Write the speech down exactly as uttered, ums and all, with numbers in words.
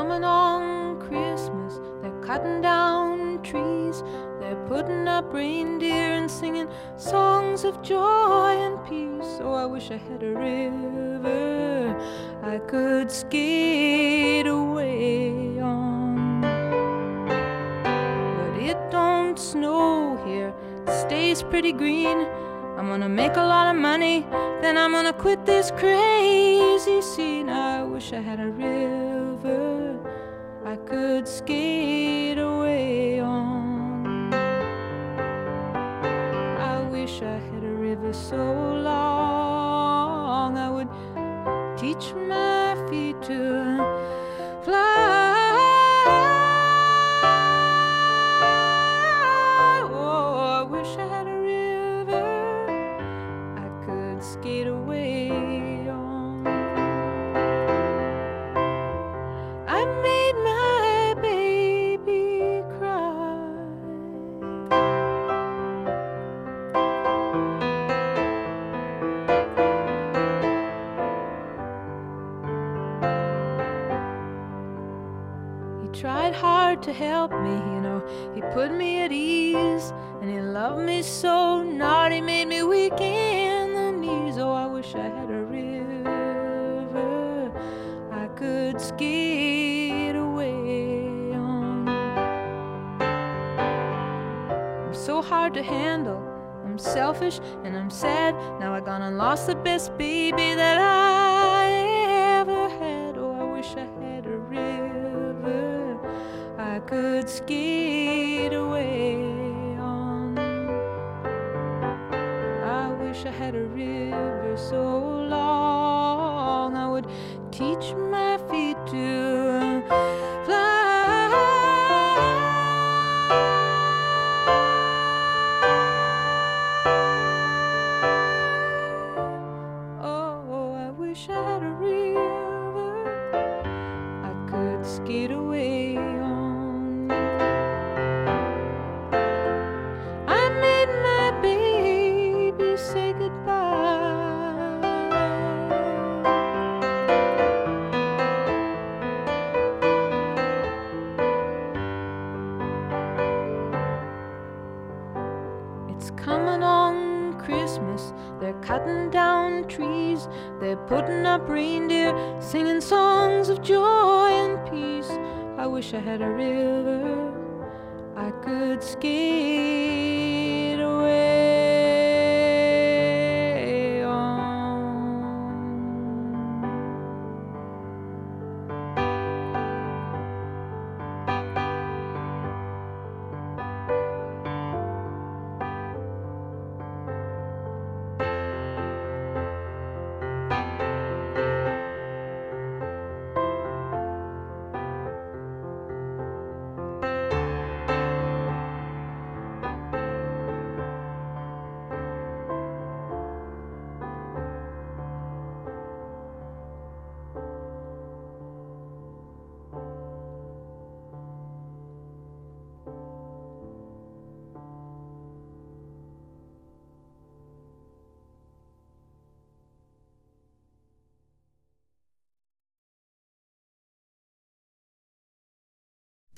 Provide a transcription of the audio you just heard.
coming on Christmas. They're cutting down trees, they're putting up reindeer and singing songs of joy and peace. Oh, I wish I had a river I could skate away on. But it don't snow here, it stays pretty green. I'm gonna make a lot of money, then I'm gonna quit this crazy scene. I wish I had a river I could skate away on. I wish I had a river so long I would teach my feet to fly. Oh, I wish I had a skate away on. I made my baby cry. He tried hard to help me, you know, he put me at ease, and he loved me so, not he made me weak in the knees. Oh, I wish I had a river I could skate away on. I'm so hard to handle, I'm selfish and I'm sad. Now I gone and lost the best baby that I ever had. Oh, I wish I had a river I could skate away on. I wish I had a river so long I would teach my feet to fly. Oh, I wish I had a river I could skate away on. I made my baby say goodbye. It's coming on Christmas, they're cutting down trees, they're putting up reindeer, singing songs of joy and peace. I wish I had a river I could skate